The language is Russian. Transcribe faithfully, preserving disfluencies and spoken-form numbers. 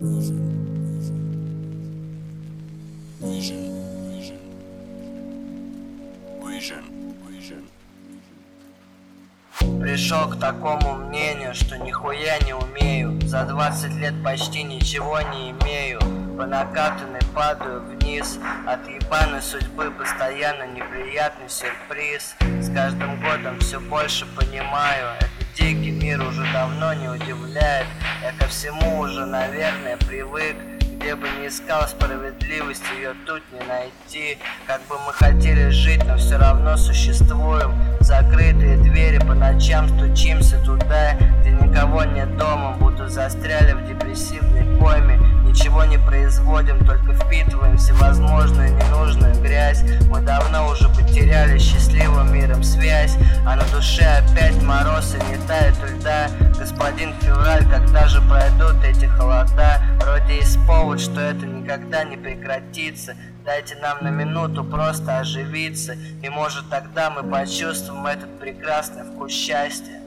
Пришел к такому мнению, что нихуя не умею. За двадцать лет почти ничего не имею. По накатанной падаю вниз. От ебаной судьбы постоянно неприятный сюрприз. С каждым годом все больше понимаю. Этот дикий мир уже давно не удивляет. Я ко всему уже, наверное, привык. Где бы ни искал справедливость, ее тут не найти. Как бы мы хотели жить, но все равно существуем. Закрытые двери, по ночам стучимся туда, где никого нет дома, будто застряли в депрессивной коме. Ничего не производим, только впитываем всевозможную ненужную грязь. Мы давно уже потеряли счастливым миром связь, а на душе опять мороз и не тает льда. Господин февраль, когда же пройдут эти холода? Вроде есть повод, что это никогда не прекратится. Дайте нам на минуту просто оживиться, и может тогда мы почувствуем этот прекрасный вкус счастья.